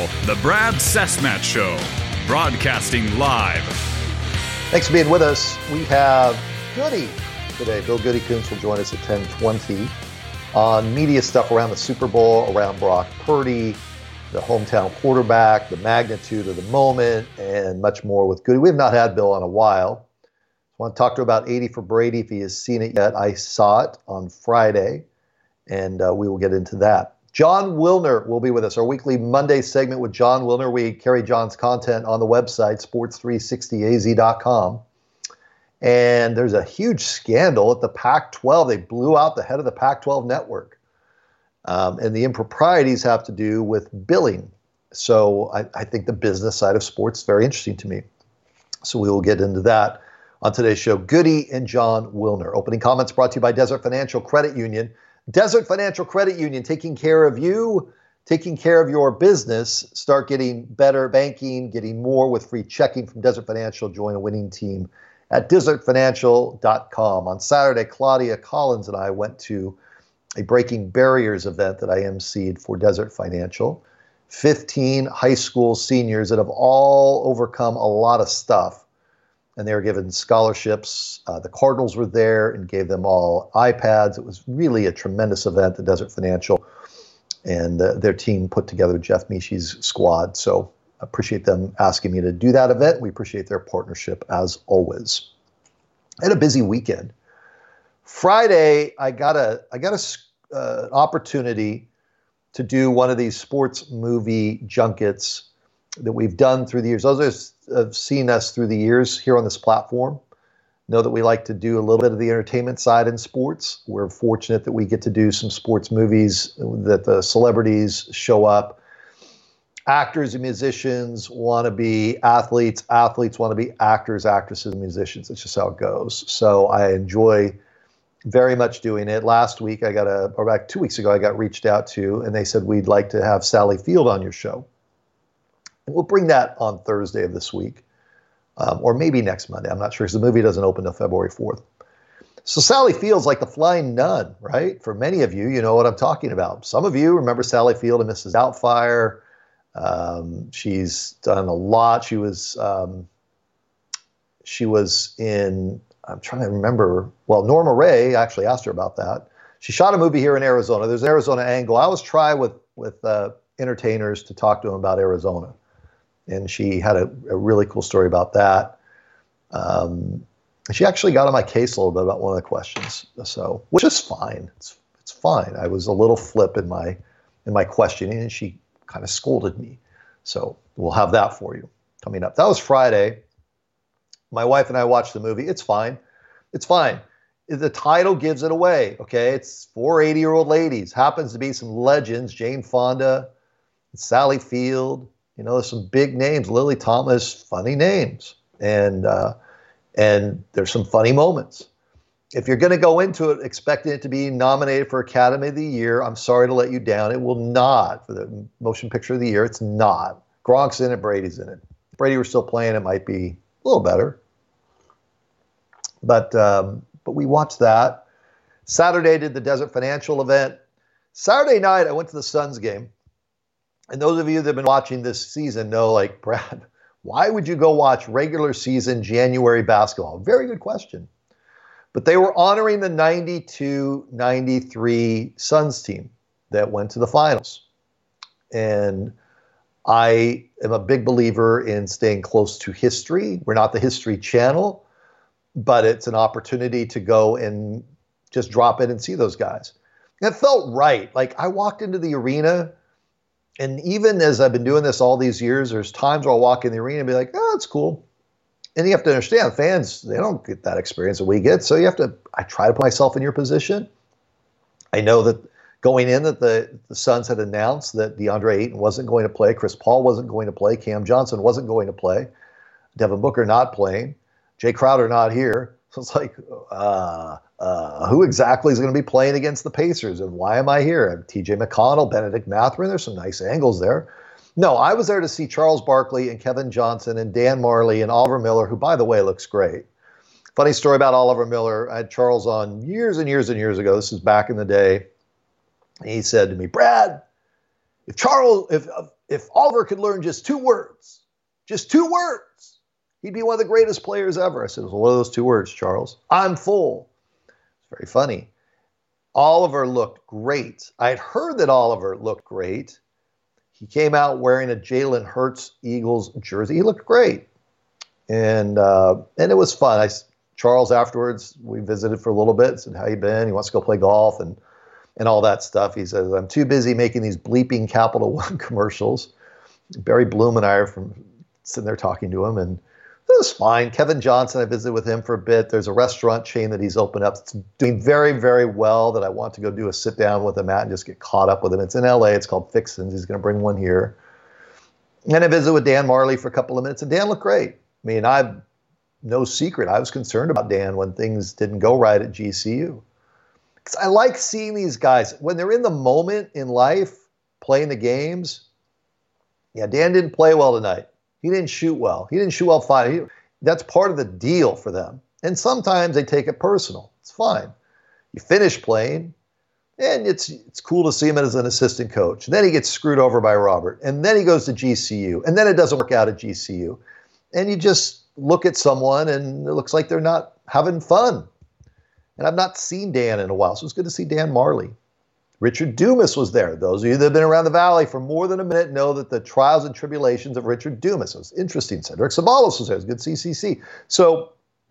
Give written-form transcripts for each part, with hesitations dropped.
The Brad Cessmat Show, broadcasting live. Thanks for being with us. We have Goody today. Bill Goody Coons will join us at 10:20 on media stuff around the Super Bowl, around Brock Purdy, the hometown quarterback, the magnitude of the moment, and much more with Goody. We have not had Bill in a while. I want to talk to him about 80 for Brady if he has seen it yet. I saw it on Friday, and we will get into that. Jon Wilner will be with us, our weekly Monday segment with Jon Wilner. We carry Jon's content on the website, sports360az.com. And there's a huge scandal at the Pac-12. They blew out the head of the Pac-12 network. And the improprieties have to do with billing. So I think the business side of sports is very interesting to me. So we will get into that on today's show. Goody and Jon Wilner. Opening comments brought to you by Desert Financial Credit Union. Desert Financial Credit Union, taking care of you, taking care of your business. Start getting better banking, getting more with free checking from Desert Financial. Join a winning team at desertfinancial.com. On Saturday, Claudia Collins and I went to a Breaking Barriers event that I emceed for Desert Financial. 15 high school seniors that have all overcome a lot of stuff, and they were given scholarships. The Cardinals were there and gave them all iPads. It was really a tremendous event, the Desert Financial, and their team put together Jeff Mishy's squad. So I appreciate them asking me to do that event. We appreciate their partnership as always. I had a busy weekend. Friday, I got an opportunity to do one of these sports movie junkets that we've done through the years. Those have seen us through the years here on this platform know that we like to do a little bit of the entertainment side in sports. We're fortunate that we get to do some sports movies that the celebrities show up. Actors and musicians want to be athletes. Athletes want to be actors, actresses, and musicians. It's just how it goes. So I enjoy very much doing it. Last week, back 2 weeks ago, I got reached out to, and they said, we'd like to have Sally Field on your show. We'll bring that on Thursday of this week, or maybe next Monday. I'm not sure, because the movie doesn't open until February 4th. So Sally Field's like the flying nun, right? For many of you, you know what I'm talking about. Some of you remember Sally Field and Mrs. Doubtfire. She's done a lot. She was in, I'm trying to remember, well, Norma Ray actually asked her about that. She shot a movie here in Arizona. There's an Arizona angle. I always try with entertainers to talk to them about Arizona. And she had a really cool story about that. She actually got on my case a little bit about one of the questions, so which is fine. It's fine. I was a little flip in my questioning, and she kind of scolded me. So we'll have that for you coming up. That was Friday. My wife and I watched the movie. It's fine. It's fine. The title gives it away. Okay, it's 4 80-year-old ladies. Happens to be some legends: Jane Fonda, Sally Field. You know, there's some big names, Lily Thomas, funny names. And there's some funny moments. If you're going to go into it expecting it to be nominated for Academy of the Year, I'm sorry to let you down. It will not. For the Motion Picture of the Year, it's not. Gronk's in it, Brady's in it. If Brady were still playing, it might be a little better. But we watched that. Saturday did the Desert Financial event. Saturday night, I went to the Suns game. And those of you that have been watching this season know, like, Brad, why would you go watch regular season January basketball? Very good question. But they were honoring the 92-93 Suns team that went to the finals. And I am a big believer in staying close to history. We're not the History Channel, but it's an opportunity to go and just drop in and see those guys. And it felt right. Like, I walked into the arena, and even as I've been doing this all these years, there's times where I'll walk in the arena and be like, oh, that's cool. And you have to understand, fans, they don't get that experience that we get. So I try to put myself in your position. I know that going in that the Suns had announced that DeAndre Ayton wasn't going to play, Chris Paul wasn't going to play, Cam Johnson wasn't going to play, Devin Booker not playing, Jay Crowder not here. So it's like, who exactly is going to be playing against the Pacers, and why am I here? I have TJ McConnell, Benedict Mathurin. There's some nice angles there. No, I was there to see Charles Barkley and Kevin Johnson and Dan Marley and Oliver Miller, who, by the way, looks great. Funny story about Oliver Miller. I had Charles on years and years and years ago. This is back in the day. And he said to me, Brad, if Oliver could learn just two words, he'd be one of the greatest players ever. I said, well, what are those two words, Charles? I'm full. It's very funny. Oliver looked great. I'd heard that Oliver looked great. He came out wearing a Jalen Hurts Eagles jersey. He looked great. And it was fun. Charles, afterwards, we visited for a little bit, said, how you been? He wants to go play golf and all that stuff. He says, I'm too busy making these bleeping Capital One commercials. Barry Bloom and I are sitting there talking to him, and it was fine. Kevin Johnson, I visited with him for a bit. There's a restaurant chain that he's opened up. It's doing very, very well that I want to go do a sit down with him at and just get caught up with him. It's in LA. It's called Fixins. He's going to bring one here. And I visited with Dan Marley for a couple of minutes, and Dan looked great. I mean, no secret, I was concerned about Dan when things didn't go right at GCU. Because I like seeing these guys, when they're in the moment in life, playing the games. Yeah, Dan didn't play well tonight. He didn't shoot well. He didn't shoot well fine. That's part of the deal for them. And sometimes they take it personal. It's fine. You finish playing, and it's cool to see him as an assistant coach. And then he gets screwed over by Robert. And then he goes to GCU. And then it doesn't work out at GCU. And you just look at someone, and it looks like they're not having fun. And I've not seen Dan in a while, so it's good to see Dan Marley. Richard Dumas was there. Those of you that have been around the Valley for more than a minute know that the trials and tribulations of Richard Dumas. It was interesting. Cedric Sabalos was there. It was good CCC. So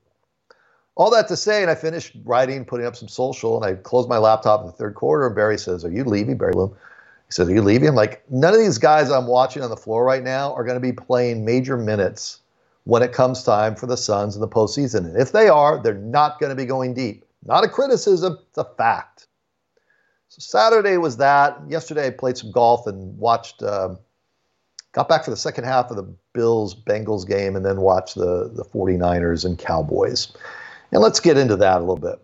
all that to say, and I finished writing, putting up some social, and I closed my laptop in the third quarter, and Barry says, are you leaving, Barry Bloom? He says, are you leaving? I'm like, none of these guys I'm watching on the floor right now are going to be playing major minutes when it comes time for the Suns in the postseason. And if they are, they're not going to be going deep. Not a criticism, it's a fact. So Saturday was that. Yesterday I played some golf and watched, got back for the second half of the Bills-Bengals game and then watched the 49ers and Cowboys. And let's get into that a little bit.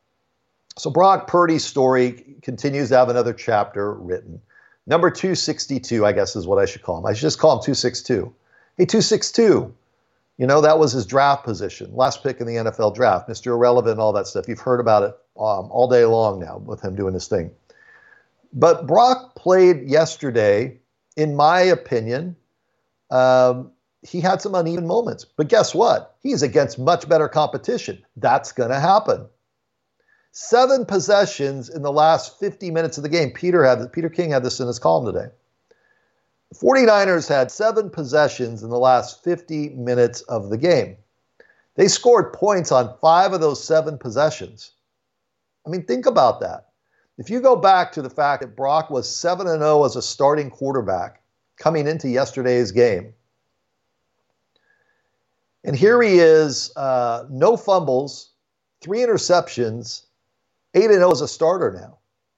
So Brock Purdy's story continues to have another chapter written. Number 262, I guess is what I should call him. I should just call him 262. Hey, 262. You know, that was his draft position, last pick in the NFL draft, Mr. Irrelevant, all that stuff. You've heard about it all day long now with him doing this thing. But Brock played yesterday, in my opinion. He had some uneven moments. But guess what? He's against much better competition. That's going to happen. 7 possessions in the last 50 minutes of the game. Peter King had this in his column today. The 49ers had 7 possessions in the last 50 minutes of the game. They scored points on 5 of those 7 possessions. I mean, think about that. If you go back to the fact that Brock was 7-0 as a starting quarterback coming into yesterday's game, and here he is, no fumbles, 3 interceptions, 8-0 as a starter now.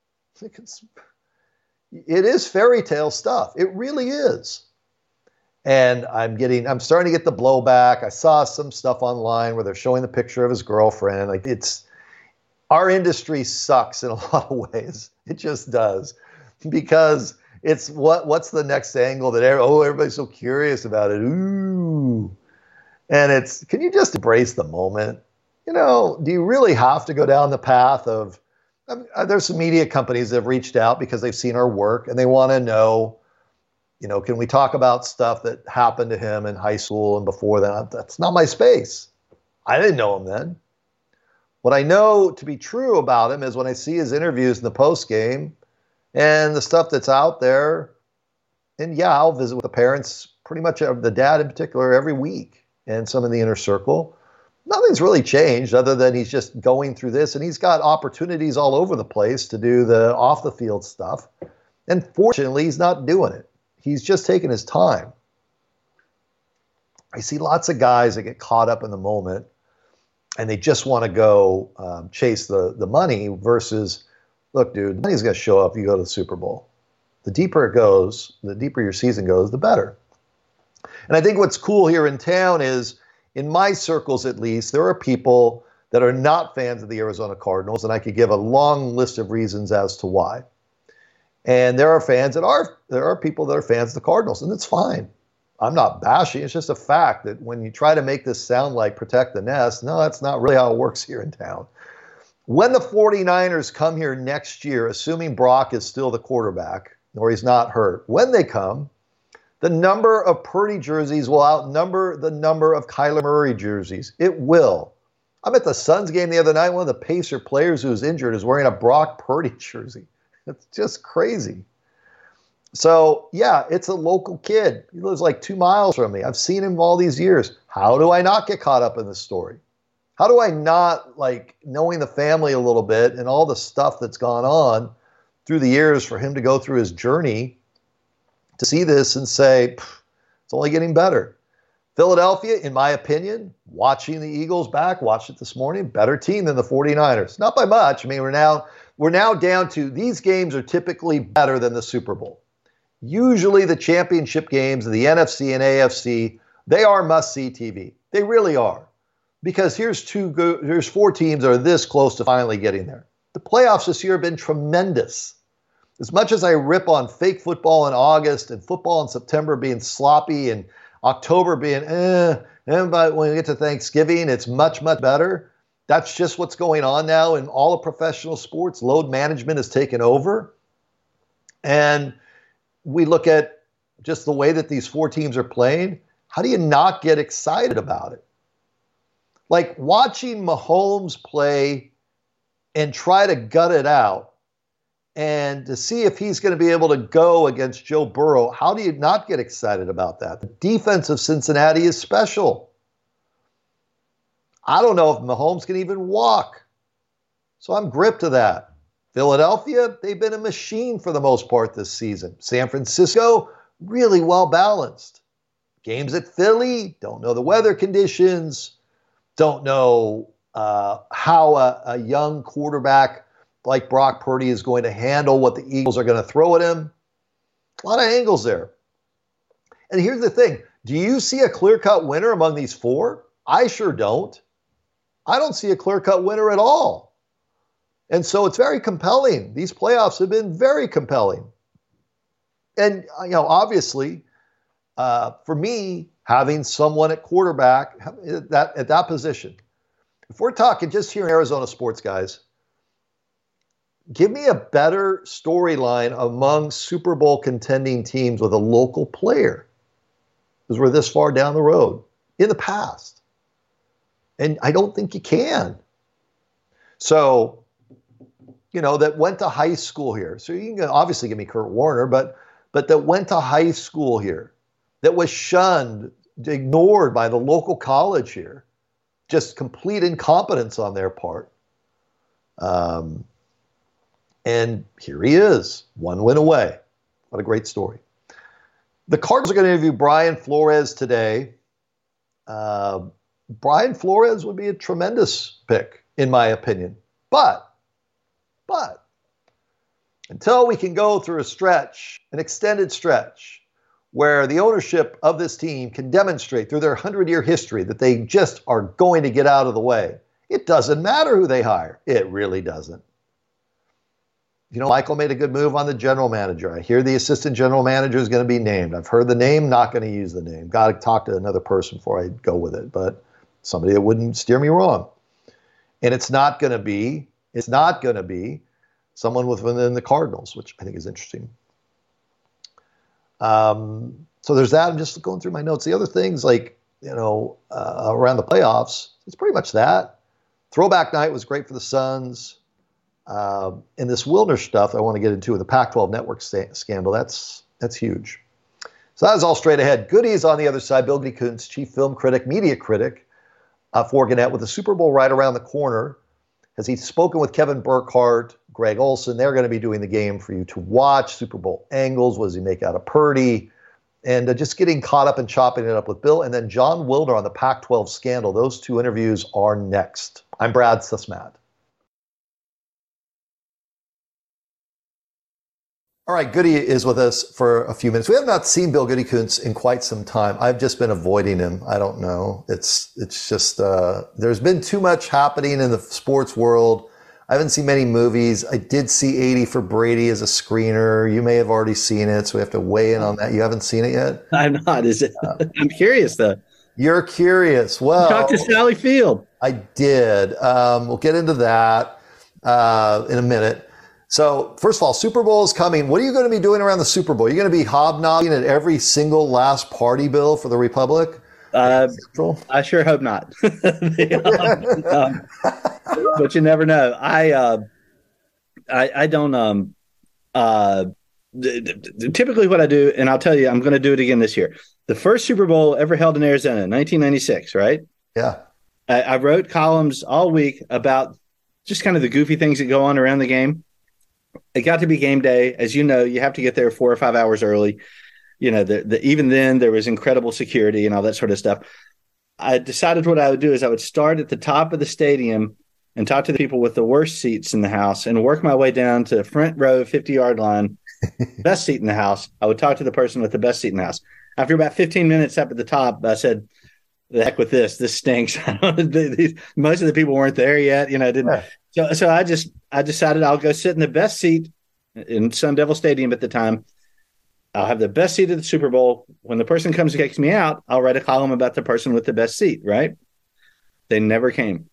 It is fairy tale stuff. It really is. And I'm starting to get the blowback. I saw some stuff online where they're showing the picture of his girlfriend. Like, our industry sucks in a lot of ways. It just does. Because it's what's the next angle that everybody's so curious about it. Ooh. And can you just embrace the moment? You know, do you really have to go down the path of, there's some media companies that have reached out because they've seen our work and they want to know, you know, can we talk about stuff that happened to him in high school and before that? That's not my space. I didn't know him then. What I know to be true about him is when I see his interviews in the post game and the stuff that's out there, and yeah, I'll visit with the parents, pretty much the dad in particular, every week, and some in the inner circle. Nothing's really changed other than he's just going through this, and he's got opportunities all over the place to do the off-the-field stuff. And fortunately, he's not doing it. He's just taking his time. I see lots of guys that get caught up in the moment, and they just want to go chase the money versus, look, dude, money's going to show up if you go to the Super Bowl. The deeper it goes, the deeper your season goes, the better. And I think what's cool here in town is, in my circles at least, there are people that are not fans of the Arizona Cardinals, and I could give a long list of reasons as to why. And there are people that are fans of the Cardinals, and it's fine. I'm not bashing. It's just a fact that when you try to make this sound like protect the nest, no, that's not really how it works here in town. When the 49ers come here next year, assuming Brock is still the quarterback, or he's not hurt. When they come, the number of Purdy jerseys will outnumber the number of Kyler Murray jerseys. It will. I'm at the Suns game the other night. One of the Pacer players who was injured is wearing a Brock Purdy jersey. It's just crazy. So, yeah, it's a local kid. He lives like 2 miles from me. I've seen him all these years. How do I not get caught up in this story? How do I not, like, knowing the family a little bit and all the stuff that's gone on through the years for him to go through his journey, to see this and say, it's only getting better. Philadelphia, in my opinion, watching the Eagles back, watched it this morning, better team than the 49ers. Not by much. I mean, we're now down to, these games are typically better than the Super Bowl. Usually the championship games of the NFC and AFC, they are must-see TV. They really are. Because here's 4 teams that are this close to finally getting there. The playoffs this year have been tremendous. As much as I rip on fake football in August and football in September being sloppy and October being but when we get to Thanksgiving, it's much, much better. That's just what's going on now in all of professional sports. Load management has taken over. And we look at just the way that these 4 teams are playing. How do you not get excited about it? Like watching Mahomes play and try to gut it out, and to see if he's going to be able to go against Joe Burrow, how do you not get excited about that? The defense of Cincinnati is special. I don't know if Mahomes can even walk. So I'm gripped to that. Philadelphia, they've been a machine for the most part this season. San Francisco, really well balanced. Games at Philly, don't know the weather conditions, don't know how a young quarterback like Brock Purdy is going to handle what the Eagles are going to throw at him. A lot of angles there. And here's the thing. Do you see a clear-cut winner among these 4? I sure don't. I don't see a clear-cut winner at all. And so it's very compelling. These playoffs have been very compelling. And, obviously, for me, having someone at quarterback at that position, if we're talking just here in Arizona sports, guys, give me a better storyline among Super Bowl contending teams with a local player, because we're this far down the road in the past. And I don't think you can. So, that went to high school here. So you can obviously give me Kurt Warner, but that went to high school here, that was shunned, ignored by the local college here. Just complete incompetence on their part. And here he is, 1 win away. What a great story. The Cardinals are going to interview Brian Flores today. Brian Flores would be a tremendous pick, in my opinion. But, until we can go through an extended stretch, where the ownership of this team can demonstrate through their 100-year history that they just are going to get out of the way, it doesn't matter who they hire. It really doesn't. Michael made a good move on the general manager. I hear the assistant general manager is going to be named. I've heard the name, not going to use the name. Got to talk to another person before I go with it, but somebody that wouldn't steer me wrong. And it's not going to be someone within the Cardinals, which I think is interesting. So there's that. I'm just going through my notes. The other things around the playoffs, it's pretty much that. Throwback night was great for the Suns. And this Wilner stuff I want to get into with the Pac-12 network scandal, that's huge. So that is all straight ahead. Goodies on the other side. Bill Goody Kuntz, chief film critic, media critic for Gannett, with the Super Bowl right around the corner. Has he spoken with Kevin Burkhardt, Greg Olson? They're going to be doing the game for you to watch. Super Bowl angles. What does he make out of Purdy? And just getting caught up and chopping it up with Bill. And then John Wilner on the Pac-12 scandal. Those 2 interviews are next. I'm Brad Sussman. All right, Goody is with us for a few minutes. We have not seen Bill Goody Kuntz in quite some time. I've just been avoiding him. I don't know. It's just there's been too much happening in the sports world. I haven't seen many movies. I did see 80 for Brady as a screener. You may have already seen it, so we have to weigh in on that. You haven't seen it yet? I'm not. Is it? I'm curious, though. You're curious. Well, talk to Sally Field. I did. We'll get into that in a minute. So, first of all, Super Bowl is coming. What are you going to be doing around the Super Bowl? You're going to be hobnobbing at every single last party, Bill, for the Republic? I sure hope not. But you never know. I don't. Typically, what I do, and I'll tell you, I'm going to do it again this year. The first Super Bowl ever held in Arizona, 1996, right? Yeah. I wrote columns all week about just kind of the goofy things that go on around the game. It got to be game day. As you know, you have to get there 4 or 5 hours early. You know, even then there was incredible security and all that sort of stuff. I decided what I would do is I would start at the top of the stadium and talk to the people with the worst seats in the house and work my way down to the front row, 50-yard line, best seat in the house. I would talk to the person with the best seat in the house. After about 15 minutes up at the top, I said, the heck with this. This stinks. Most of the people weren't there yet. You know, didn't. Yeah. So I decided I'll go sit in the best seat in Sun Devil Stadium at the time. I'll have the best seat at the Super Bowl. When the person comes and kicks me out, I'll write a column about the person with the best seat, right? They never came.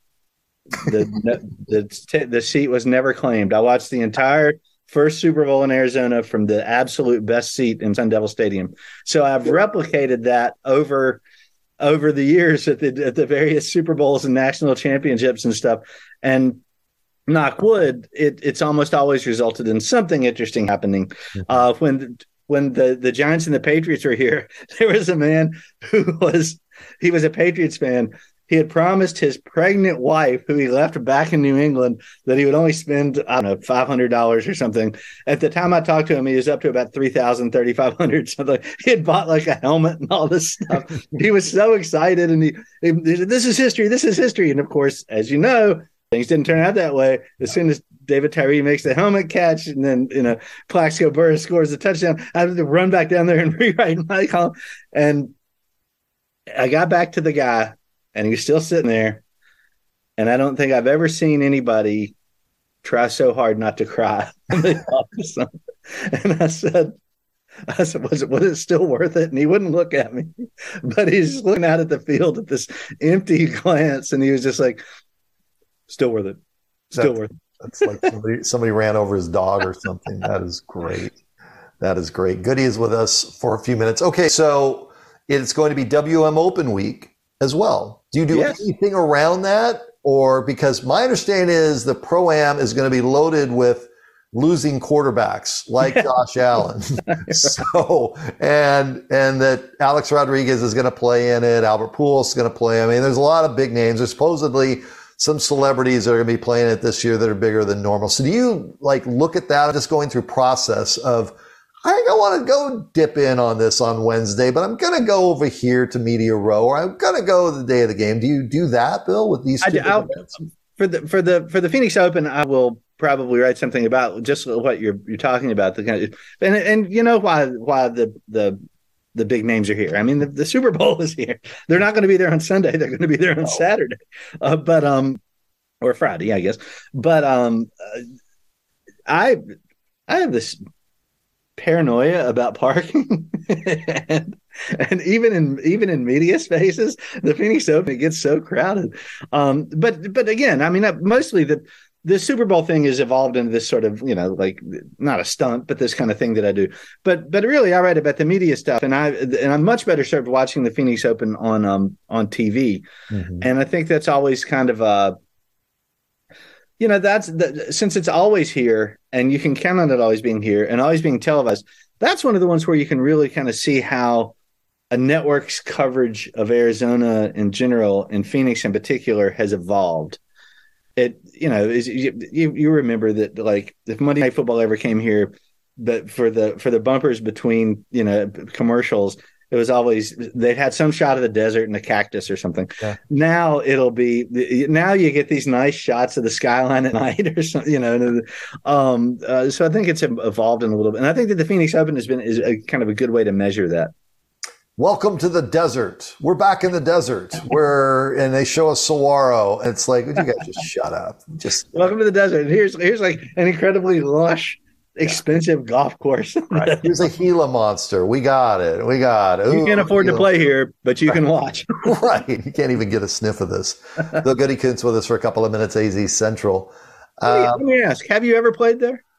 The seat was never claimed. I watched the entire first Super Bowl in Arizona from the absolute best seat in Sun Devil Stadium. So I've replicated that over the years at the various Super Bowls and national championships and stuff. And knock wood, it's almost always resulted in something interesting happening. When the Giants and the Patriots were here, there was a man he was a Patriots fan. He had promised his pregnant wife, who he left back in New England, that he would only spend, I don't know, $500 or something. At the time I talked to him, he was up to about $3,000, $3,500, something. He had bought like a helmet and all this stuff. He was so excited, and he said, "This is history. This is history." And of course, as you know, things didn't turn out that way. As soon as David Tyree makes the helmet catch, and then Plaxico Burress scores the touchdown, I had to run back down there and rewrite my column. And I got back to the guy, and he was still sitting there. And I don't think I've ever seen anybody try so hard not to cry. And I said, was it still worth it? And he wouldn't look at me, but he's looking out at the field at this empty glance, and he was just like, "Still worth it. Still worth it." That's like somebody ran over his dog or something. That is great. That is great. Goody is with us for a few minutes. Okay, so it's going to be WM Open Week as well. Do you do anything around that? Or because my understanding is the Pro-Am is going to be loaded with losing quarterbacks like Josh Allen. So, and that Alex Rodriguez is going to play in it. Albert Pujols is going to play. I mean, there's a lot of big names. There's supposedly some celebrities that are going to be playing it this year that are bigger than normal. So do you look at that, just going through process of, I think I want to go dip in on this on Wednesday, but I'm going to go over here to Media Row, or I'm going to go the day of the game. Do you do that, Bill, with these two events? For the Phoenix Open, I will probably write something about just what you're talking about. The kind of, and you know why the big names are here. I mean, the Super Bowl is here. They're not going to be there on Sunday. They're going to be there on Saturday, or Friday, I guess. But I have this paranoia about parking, and even in media spaces, the Phoenix Open, it gets so crowded. But again, I mean, mostly the Super Bowl thing has evolved into this sort of, not a stunt, but this kind of thing that I do. But really, I write about the media stuff, and I'm much better served watching the Phoenix Open on TV. Mm-hmm. And I think that's always kind of since it's always here, and you can count on it always being here and always being televised. That's one of the ones where you can really kind of see how a network's coverage of Arizona in general, and Phoenix in particular, has evolved. You remember that, like, if Monday Night Football ever came here, but for the bumpers between commercials, it was always, they had some shot of the desert and a cactus or something. Yeah. Now you get these nice shots of the skyline at night or something. So I think it's evolved in a little bit, and I think that the Phoenix Open is a kind of a good way to measure that. Welcome to the desert. We're back in the desert and they show us saguaro. And it's like, would you guys just shut up? Welcome to the desert. And here's like an incredibly lush, expensive golf course. Right. Here's a Gila monster. We got it. Ooh, you can't afford to play here, but you can watch. Right. You can't even get a sniff of this. Bill Goody Kuntz with us for a couple of minutes, AZ Central. Let me ask, have you ever played there?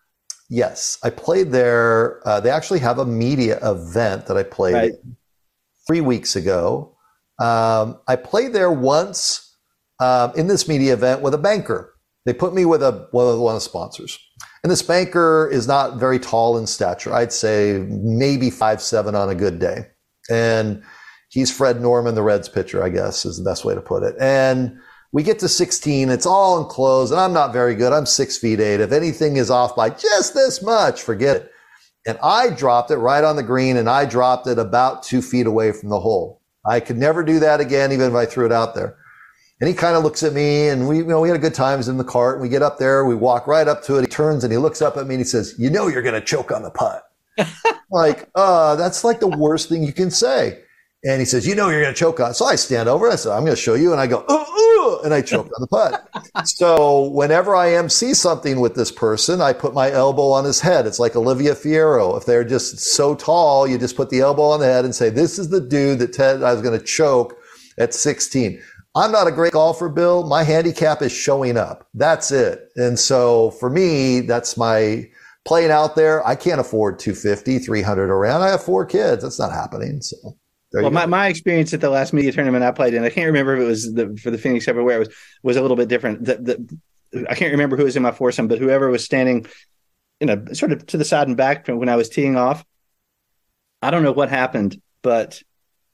Yes, I played there. They actually have a media event that I played 3 weeks ago. I played there once in this media event with a banker. They put me with one of the sponsors. And this banker is not very tall in stature. I'd say maybe 5'7" on a good day. And he's Fred Norman, the Reds pitcher, I guess is the best way to put it. And we get to 16. It's all enclosed, and I'm not very good. I'm 6'8". If anything is off by just this much, forget it. And I dropped it right on the green, and I dropped it about 2 feet away from the hole. I could never do that again, even if I threw it out there. And he kind of looks at me, and we had a good time in the cart. And we get up there, we walk right up to it. He turns and he looks up at me and he says, "You know you're going to choke on the putt." That's like the worst thing you can say. And he says, "You know you're going to choke on it." So I stand over. I said, "I'm going to show you." And I go, and I choke on the putt. So whenever I MC something with this person, I put my elbow on his head. It's like Olivia Fierro. If they're just so tall, you just put the elbow on the head and say, "This is the dude that I was going to choke at 16. I'm not a great golfer, Bill. My handicap is showing up. That's it. And so for me, that's my playing out there. I can't afford 250, 300 around. I have 4 kids. That's not happening. So my experience at the last media tournament I played in, I can't remember if it was for the Phoenix Everywhere, was a little bit different. I can't remember who was in my foursome, but whoever was standing, sort of to the side and back when I was teeing off, I don't know what happened, but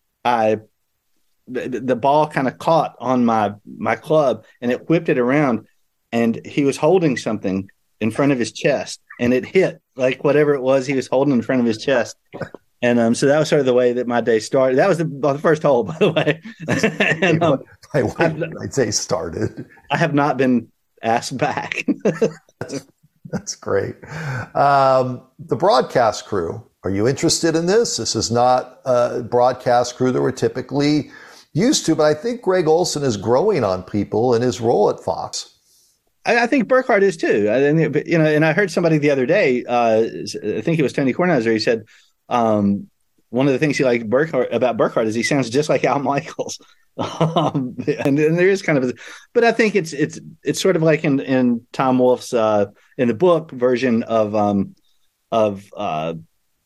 the ball kind of caught on my club and it whipped it around, and he was holding something in front of his chest and it hit like whatever it was he was holding in front of his chest. And so that was sort of the way that my day started. That was the first hole, by the way. And, I'd say started. I have not been asked back. That's great. The broadcast crew, are you interested in this? This is not a broadcast crew that we're typically used to, but I think Greg Olson is growing on people in his role at Fox. I think Burkhardt is too. And I heard somebody the other day, I think it was Tony Kornheiser, he said, one of the things he liked about Burkhardt is he sounds just like Al Michaels. And there is kind of, but I think it's sort of like in Tom Wolfe's, in the book version of The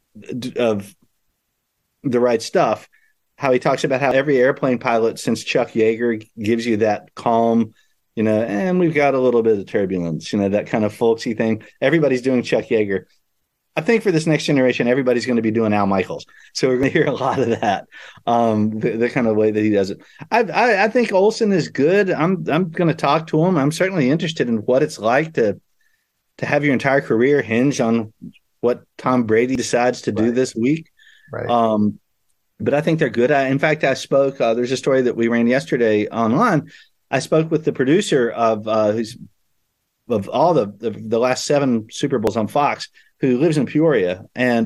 Right Stuff, how he talks about how every airplane pilot since Chuck Yeager gives you that calm, and we've got a little bit of turbulence, that kind of folksy thing. Everybody's doing Chuck Yeager. I think for this next generation, everybody's going to be doing Al Michaels. So we're going to hear a lot of that, the kind of way that he does it. I think Olson is good. I'm going to talk to him. I'm certainly interested in what it's like to have your entire career hinge on what Tom Brady decides to do this week. Right. But I think they're good. In fact, I spoke, there's a story that we ran yesterday online. I spoke with the producer of all the last 7 Super Bowls on Fox, who lives in Peoria. And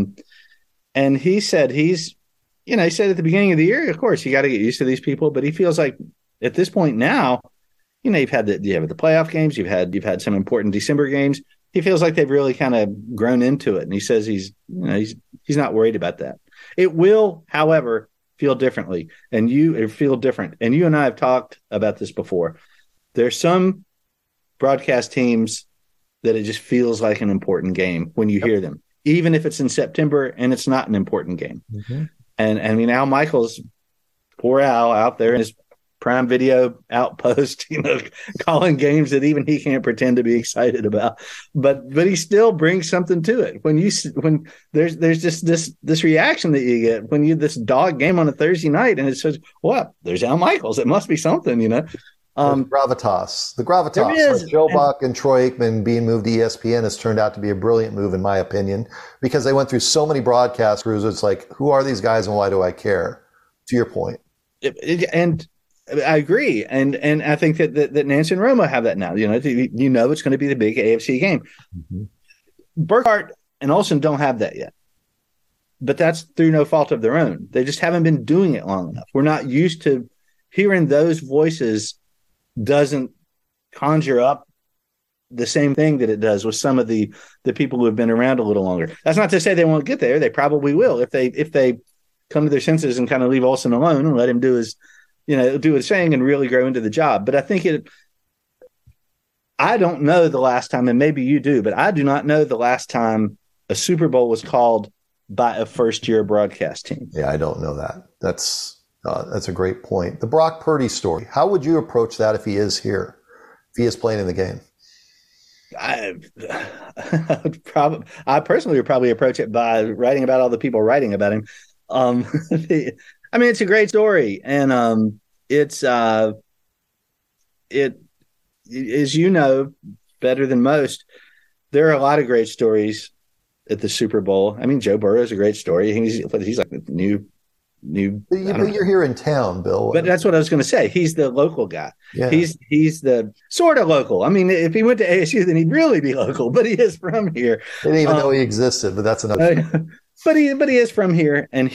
he said he said at the beginning of the year, of course, you got to get used to these people. But he feels like at this point now, you've had the playoff games, you've had some important December games. He feels like they've really kind of grown into it. And he says he's not worried about that. It will, however, feel differently. And you and I have talked about this before. There's some broadcast teams that it just feels like an important game when you hear them, even if it's in September and it's not an important game. Mm-hmm. And I mean, Al Michaels, poor Al out there in his Prime Video outpost, calling games that even he can't pretend to be excited about, but he still brings something to it. When there's just this reaction that you get when this dog game on a Thursday night, and it says, "What? There's Al Michaels. It must be something," Gravitas. The gravitas. Like Joe Buck and Troy Aikman being moved to ESPN has turned out to be a brilliant move, in my opinion, because they went through so many broadcast crews. It's like, who are these guys and why do I care? To your point. And I agree. And I think that Nance and Roma have that now. It's going to be the big AFC game. Mm-hmm. Burkhardt and Olson don't have that yet. But that's through no fault of their own. They just haven't been doing it long enough. We're not used to hearing those voices. Doesn't conjure up the same thing that it does with some of the people who have been around a little longer. That's not to say they won't get there. They probably will if they come to their senses and kind of leave Olson alone and let him do his thing and really grow into the job. But I think I don't know the last time, and maybe you do, but I do not know the last time a Super Bowl was called by a first-year broadcast team. Yeah, I don't know that. That's a great point. The Brock Purdy story. How would you approach that if he is here, if he is playing in the game? I personally would probably approach it by writing about all the people writing about him. I mean, it's a great story, and it, as you know better than most, there are a lot of great stories at the Super Bowl. I mean, Joe Burrow is a great story. He's like the new. But you're here in town, Bill. But that's what I was going to say. He's the local guy. Yeah. He's the sort of local. I mean, if he went to ASU, then he'd really be local. But he is from here. They didn't even know he existed. But that's another. But he is from here, and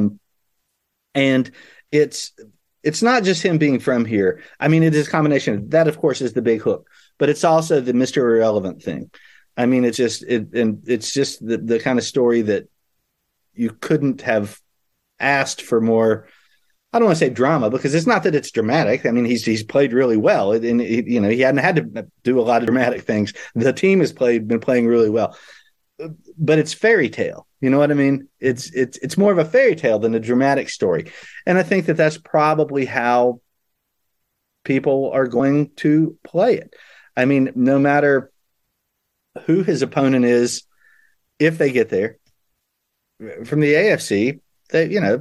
and it's not just him being from here. I mean, it is a combination. That, of course, is the big hook. But it's also the Mr. Irrelevant thing. I mean, it's just the kind of story that you couldn't have asked for more. I don't want to say drama, because it's not that it's dramatic. I mean, he's played really well, and he hadn't had to do a lot of dramatic things. The team has been playing really well, but it's fairy tale. You know what I mean? It's more of a fairy tale than a dramatic story, and I think that that's probably how people are going to play it. I mean, no matter who his opponent is, if they get there from the AFC. There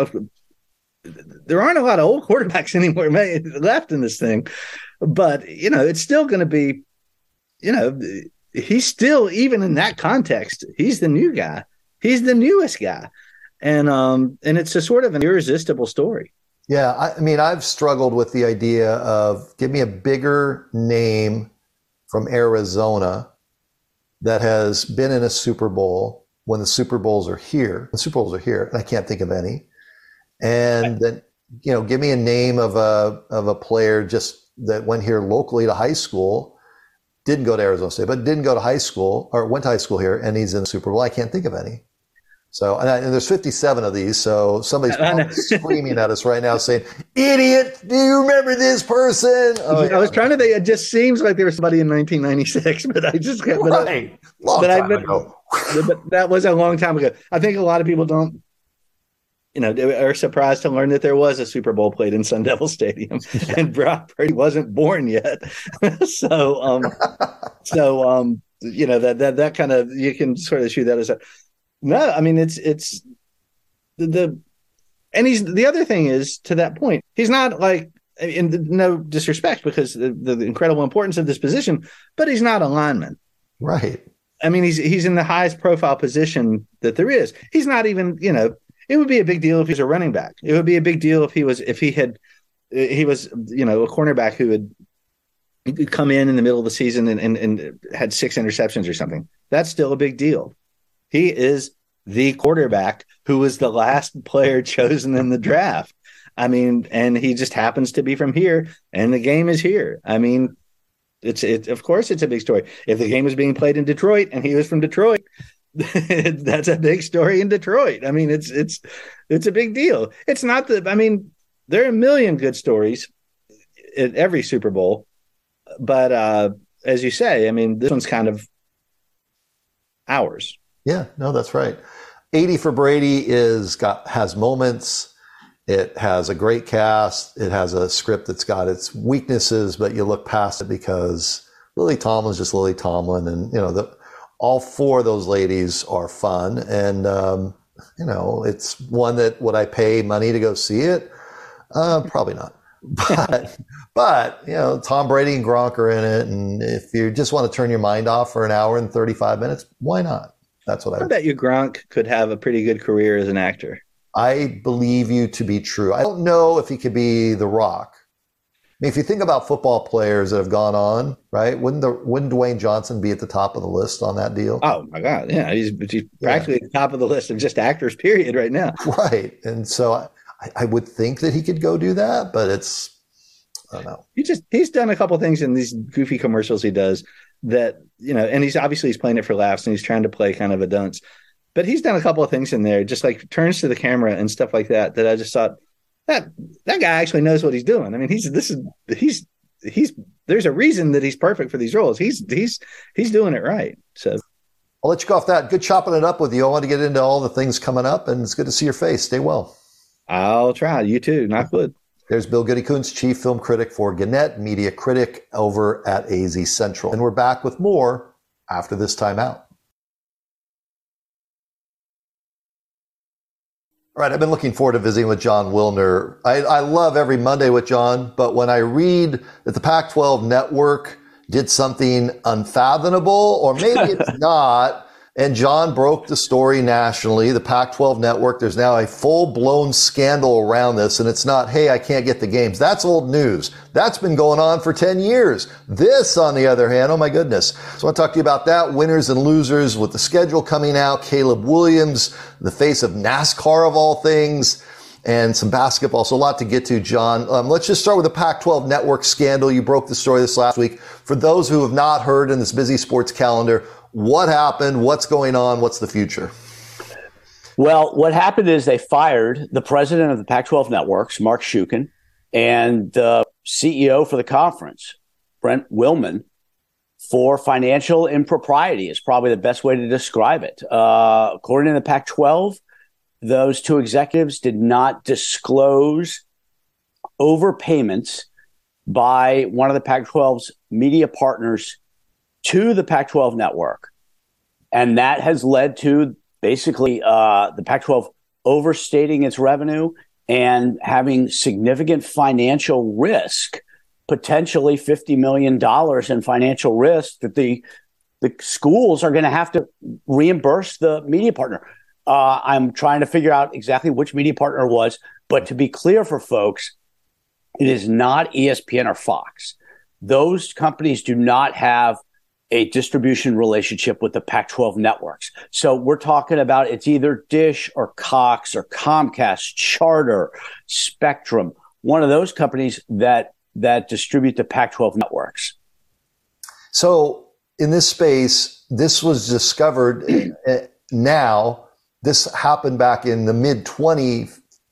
aren't a lot of old quarterbacks anymore left in this thing, but it's still going to be, he's still, even in that context, he's the new guy, he's the newest guy, and it's a sort of an irresistible story. Yeah, I mean, I've struggled with the idea of give me a bigger name from Arizona that has been in a Super Bowl. When the Super Bowls are here, and I can't think of any. And then, give me a name of a player just that went here locally to high school, didn't go to Arizona State, but didn't go to high school or went to high school here, and he's in the Super Bowl. I can't think of any. So, and there's 57 of these. So somebody's screaming at us right now saying, "Idiot! Do you remember this person?" Oh, yeah. I was trying to think. It just seems like there was somebody in 1996, but I just can't. Right, long time ago. But that was a long time ago. I think a lot of people don't, are surprised to learn that there was a Super Bowl played in Sun Devil Stadium, and Brock Purdy wasn't born yet. so that kind of, you can sort of shoot that as a. No, I mean, it's and he's, the other thing is, to that point, he's not like, in no disrespect, because the incredible importance of this position, but he's not a lineman. Right. I mean, he's in the highest profile position that there is. He's not even, it would be a big deal if he's a running back. It would be a big deal if he was a cornerback who had come in the middle of the season and had 6 interceptions or something. That's still a big deal. He is the quarterback who was the last player chosen in the draft. I mean, and he just happens to be from here, and the game is here. I mean, of course it's a big story. If the game was being played in Detroit and he was from Detroit, that's a big story in Detroit. I mean, it's a big deal. It's not that, I mean, there are a million good stories at every Super Bowl, but as you say, I mean, this one's kind of ours. Yeah, no, that's right. 80 for Brady has moments. It has a great cast. It has a script that's got its weaknesses, but you look past it because Lily Tomlin's just Lily Tomlin, and all 4 of those ladies are fun, and it's one that, would I pay money to go see it? Probably not. But Tom Brady and Gronk are in it, and if you just want to turn your mind off for an hour and 35 minutes, why not? That's what I bet you Gronk could have a pretty good career as an actor. I believe you to be true. I don't know if he could be The Rock. I mean, if you think about football players that have gone on, right? Wouldn't Dwayne Johnson be at the top of the list on that deal? Oh my God, yeah, he's practically at the top of the list of just actors, period, right now. Right, and so I would think that he could go do that, but I don't know. He's done a couple things in these goofy commercials he does that, and he's playing it for laughs, and he's trying to play kind of a dunce. But he's done a couple of things in there, just like turns to the camera and stuff like that, that I just thought that guy actually knows what he's doing. I mean, he's there's a reason that he's perfect for these roles. He's doing it right. So I'll let you go off that. Good chopping it up with you. I want to get into all the things coming up, and it's good to see your face. Stay well. I'll try. You too. Knock wood. There's Bill Goody-Kuntz, chief film critic for Gannett, media critic over at AZ Central. And we're back with more after this timeout. All right, I've been looking forward to visiting with Jon Wilner. I love every Monday with Jon, but when I read that the Pac-12 network did something unfathomable, or maybe it's not, and Jon broke the story nationally, the Pac-12 network, there's now a full-blown scandal around this, and it's not, hey, I can't get the games. That's old news. That's been going on for 10 years. This, on the other hand, oh my goodness. So I want to talk to you about that, winners and losers with the schedule coming out, Caleb Williams, the face of NASCAR of all things, and some basketball. So a lot to get to, Jon. Let's just start with the Pac-12 network scandal. You broke the story this last week. For those who have not heard in this busy sports calendar, what happened? What's going on? What's the future? Well, what happened is they fired the president of the Pac-12 networks, Mark Shukin, and the CEO for the conference, Brent Willman, for financial impropriety is probably the best way to describe it. According to the Pac-12, those two executives did not disclose overpayments by one of the Pac-12's media partners to the Pac-12 network. And that has led to basically the Pac-12 overstating its revenue and having significant financial risk, potentially $50 million in financial risk that the schools are going to have to reimburse the media partner. I'm trying to figure out exactly which media partner it was, but to be clear for folks, it is not ESPN or Fox. Those companies do not have a distribution relationship with the Pac-12 networks. So we're talking about it's either Dish or Cox or Comcast, Charter, Spectrum, one of those companies that distribute the Pac-12 networks. So in this space, this was discovered now. This happened back in the mid-2015,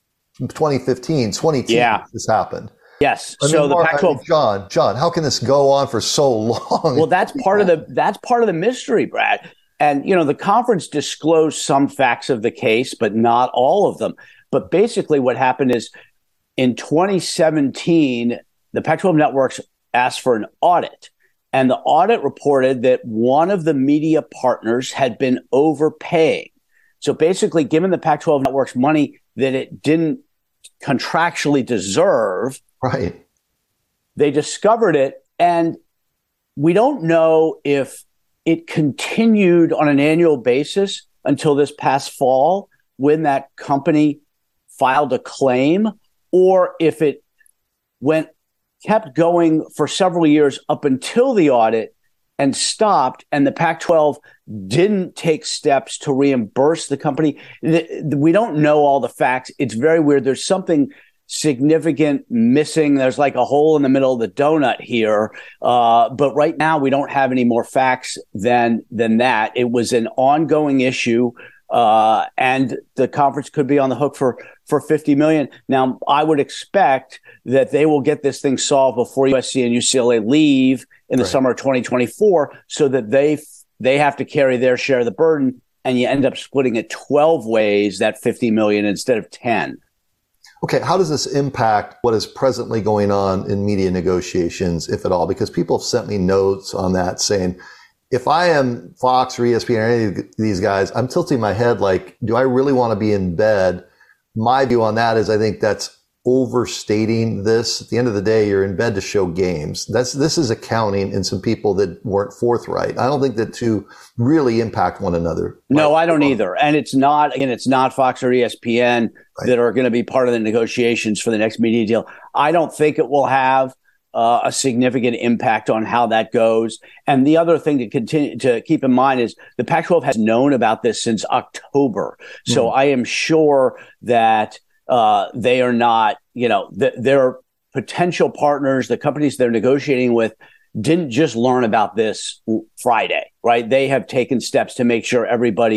2010. Yeah. This happened. Yes. So the Pac-12, Jon, how can this go on for so long? Well, that's part of the mystery, Brad. And the conference disclosed some facts of the case, but not all of them. But basically, what happened is in 2017, the Pac-12 networks asked for an audit, and the audit reported that one of the media partners had been overpaying. So basically, giving the Pac-12 networks money that it didn't contractually deserve. Right. They discovered it, and we don't know if it continued on an annual basis until this past fall when that company filed a claim, or if it kept going for several years up until the audit and stopped, and the Pac-12 didn't take steps to reimburse the company. We don't know all the facts. It's very weird. There's something significant missing. There's like a hole in the middle of the donut here. But right now we don't have any more facts than that. It was an ongoing issue. And the conference could be on the hook for $50 million. Now, I would expect that they will get this thing solved before USC and UCLA leave in the summer of 2024, so that they have to carry their share of the burden, and you end up splitting it 12 ways, that $50 million instead of 10. Okay, how does this impact what is presently going on in media negotiations, if at all? Because people have sent me notes on that saying, if I am Fox or ESPN or any of these guys, I'm tilting my head like, do I really want to be in bed? My view on that is I think that's overstating this. At the end of the day, you're in bed to show games. This is accounting and some people that weren't forthright. I don't think the two really impact one another. No, I don't either. And it's not Fox or ESPN that are going to be part of the negotiations for the next media deal. I don't think it will have a significant impact on how that goes. And the other thing to continue to keep in mind is the Pac-12 has known about this since October. So I am sure that they are not, their potential partners, the companies they're negotiating with, didn't just learn about this Friday, right? They have taken steps to make sure everybody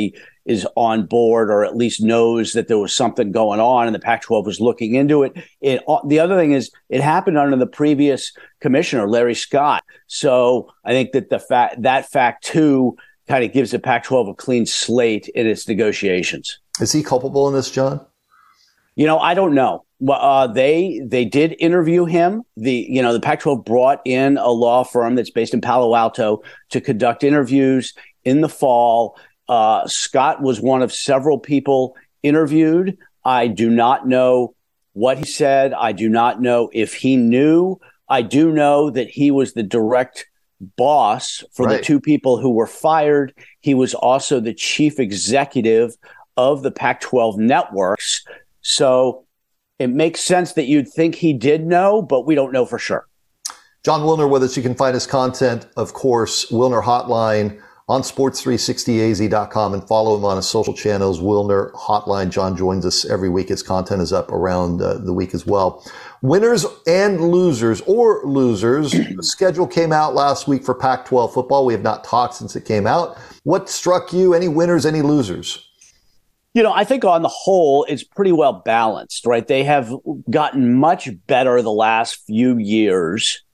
is on board, or at least knows that there was something going on and the Pac-12 was looking into it. The other thing is it happened under the previous commissioner, Larry Scott. So I think that that fact too kind of gives the Pac-12 a clean slate in its negotiations. Is he culpable in this, John? I don't know. They did interview him. The Pac-12 brought in a law firm that's based in Palo Alto to conduct interviews in the fall. Scott was one of several people interviewed. I do not know what he said. I do not know if he knew. I do know that he was the direct boss for the two people who were fired. He was also the chief executive of the Pac-12 networks. So it makes sense that you'd think he did know, but we don't know for sure. Jon Wilner with us. You can find his content, of course, Wilner Hotline on sports360az.com, and follow him on his social channels, Wilner Hotline. Jon joins us every week. His content is up around the week as well. Winners and losers, the schedule came out last week for Pac-12 football. We have not talked since it came out. What struck you? Any winners, any losers? I think on the whole, it's pretty well balanced, right? They have gotten much better the last few years,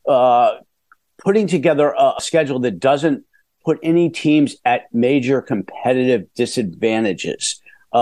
putting together a schedule that doesn't put any teams at major competitive disadvantages.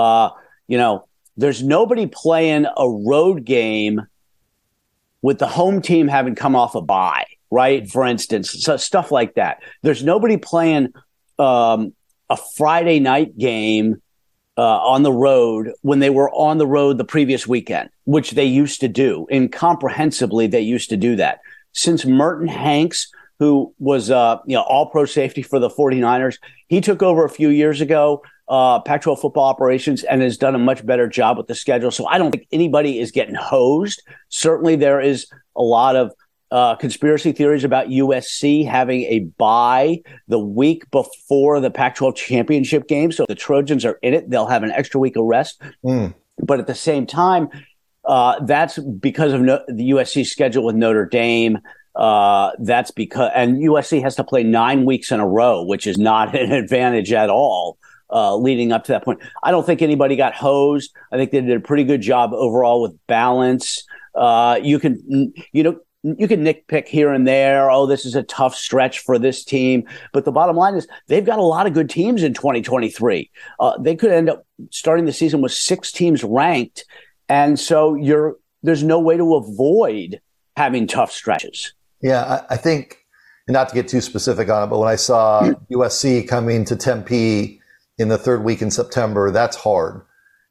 There's nobody playing a road game with the home team having come off a bye, right? For instance, so stuff like that. There's nobody playing a Friday night game on the road when they were on the road the previous weekend, which they used to do. Incomprehensibly, they used to do that. Since Merton Hanks, who was all-pro safety for the 49ers, he took over a few years ago, Pac-12 football operations, and has done a much better job with the schedule. So I don't think anybody is getting hosed. Certainly there is a lot of conspiracy theories about USC having a bye the week before the Pac-12 championship game. So if the Trojans are in it, they'll have an extra week of rest. But at the same time, that's because of the USC schedule with Notre Dame. That's because, and USC has to play 9 weeks in a row, which is not an advantage at all, leading up to that point. I don't think anybody got hosed. I think they did a pretty good job overall with balance. You can nitpick here and there. Oh, this is a tough stretch for this team. But the bottom line is they've got a lot of good teams in 2023. They could end up starting the season with 6 teams ranked. And so there's no way to avoid having tough stretches. Yeah, I think, and not to get too specific on it, but when I saw USC coming to Tempe in the 3rd week in September, that's hard.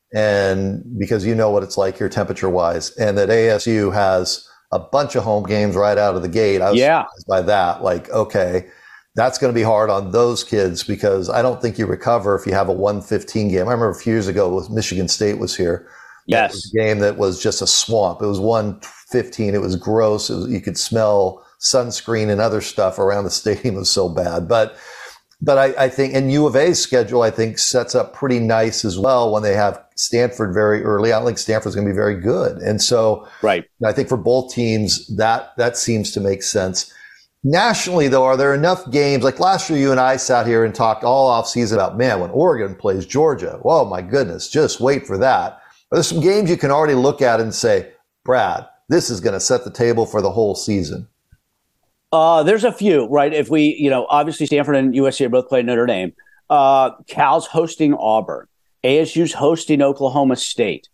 And because you know what it's like here temperature-wise. And that ASU has a bunch of home games right out of the gate. I was surprised by that. Like, okay, that's going to be hard on those kids because I don't think you recover if you have a 1-15 game. I remember a few years ago, Michigan State was here. Yes. It was a game that was just a swamp. It was 1-15. It was gross. You could smell sunscreen and other stuff around the stadium. It was so bad. But I think, and U of A's schedule, I think, sets up pretty nice as well when they have Stanford very early. I don't think Stanford's going to be very good. And so I think for both teams, that seems to make sense. Nationally, though, are there enough games? Like last year, you and I sat here and talked all offseason about, man, when Oregon plays Georgia, oh my goodness, just wait for that. Are there some games you can already look at and say, Brad, this is going to set the table for the whole season? There's a few, right? If we, obviously Stanford and USC are both playing Notre Dame. Cal's hosting Auburn. ASU's hosting Oklahoma State.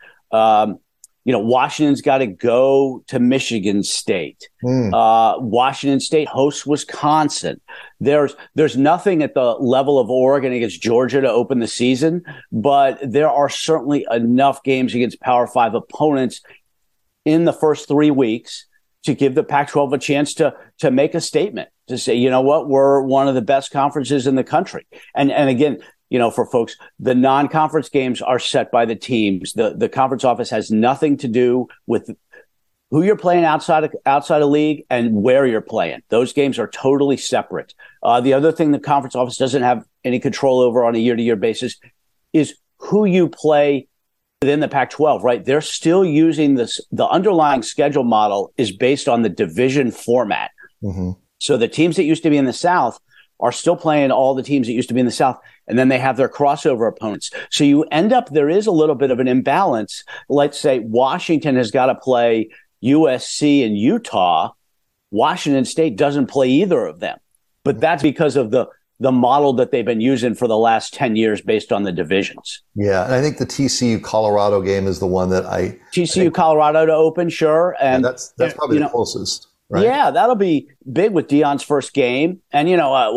Washington's got to go to Michigan State. Washington State hosts Wisconsin. There's nothing at the level of Oregon against Georgia to open the season, but there are certainly enough games against Power 5 opponents in the first 3 weeks to give the Pac-12 a chance to make a statement, to say, you know what, we're one of the best conferences in the country. And again, for folks, the non-conference games are set by the teams. The conference office has nothing to do with who you're playing outside of league and where you're playing. Those games are totally separate. The other thing the conference office doesn't have any control over on a year-to-year basis is who you play within the Pac-12, right? They're still using this. The underlying schedule model is based on the division format. Mm-hmm. So the teams that used to be in the South are still playing all the teams that used to be in the South, and then they have their crossover opponents. So you end up, there is a little bit of an imbalance. Let's say Washington has got to play USC and Utah. Washington State doesn't play either of them. But that's because of the model that they've been using for the last 10 years based on the divisions. Yeah, and I think the TCU Colorado game is the one that TCU Colorado to open, sure. And that's probably the closest. Right? Yeah, that'll be big with Deion's first game. And,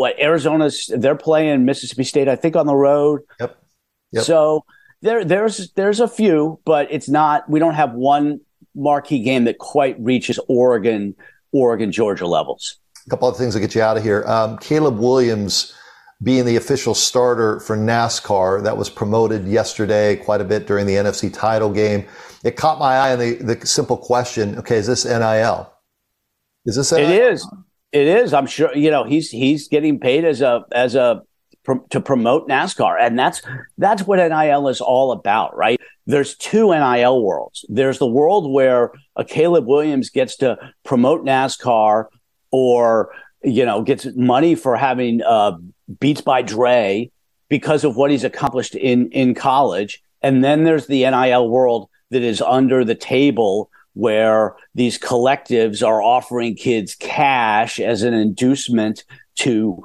they're playing Mississippi State, I think, on the road. Yep. So there's a few, but it's not, we don't have one marquee game that quite reaches Oregon, Georgia levels. A couple of things to get you out of here. Caleb Williams being the official starter for NASCAR, that was promoted yesterday quite a bit during the NFC title game. It caught my eye on the simple question, okay, is this NIL? Is this NIL? It is. I'm sure, he's getting paid to promote NASCAR. And that's what NIL is all about, right? There's two NIL worlds. There's the world where a Caleb Williams gets to promote NASCAR or, gets money for having Beats by Dre because of what he's accomplished in college. And then there's the NIL world that is under the table where these collectives are offering kids cash as an inducement to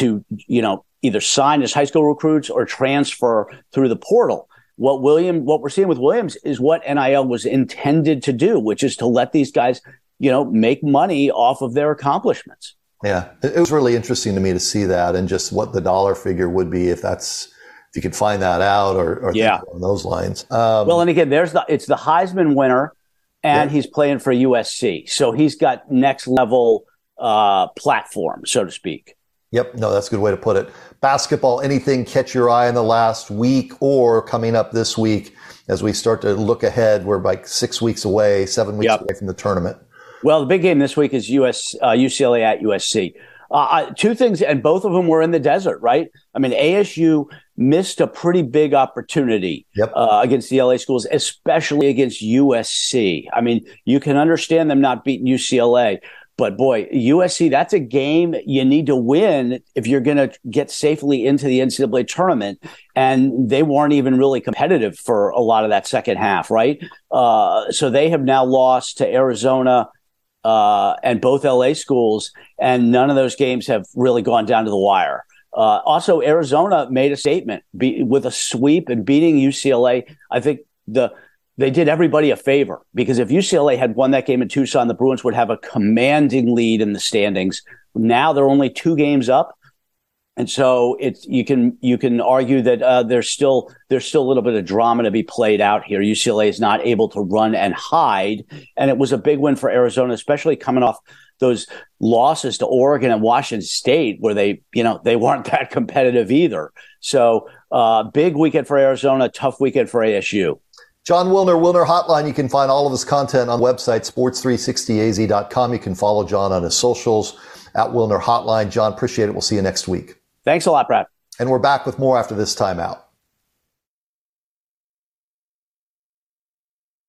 either sign as high school recruits or transfer through the portal. What we're seeing with Williams is what NIL was intended to do, which is to let these guys, make money off of their accomplishments. Yeah, it was really interesting to me to see that and just what the dollar figure would be if you could find that out or on those lines. Well, and again, it's the Heisman winner, and he's playing for USC, so he's got next level platform, so to speak. Yep, no, that's a good way to put it. Basketball, anything catch your eye in the last week or coming up this week as we start to look ahead? We're like 7 weeks away from the tournament. Well, the big game this week is UCLA at USC. Two things, and both of them were in the desert, right? I mean, ASU missed a pretty big opportunity against the LA schools, especially against USC. I mean, you can understand them not beating UCLA, but boy, USC, that's a game you need to win if you're going to get safely into the NCAA tournament. And they weren't even really competitive for a lot of that second half, right? So they have now lost to Arizona and both LA schools, and none of those games have really gone down to the wire. Also, Arizona made a statement with a sweep and beating UCLA. I think they did everybody a favor, because if UCLA had won that game in Tucson, the Bruins would have a commanding lead in the standings. Now they're only 2 games up. And so you can argue that there's still a little bit of drama to be played out here. UCLA is not able to run and hide, and it was a big win for Arizona, especially coming off those losses to Oregon and Washington State, where they weren't that competitive either. So big weekend for Arizona, tough weekend for ASU. Jon Wilner, Wilner Hotline. You can find all of his content on the website, sports360az.com. You can follow Jon on his socials at Wilner Hotline. Jon, appreciate it. We'll see you next week. Thanks a lot, Brad. And we're back with more after this timeout.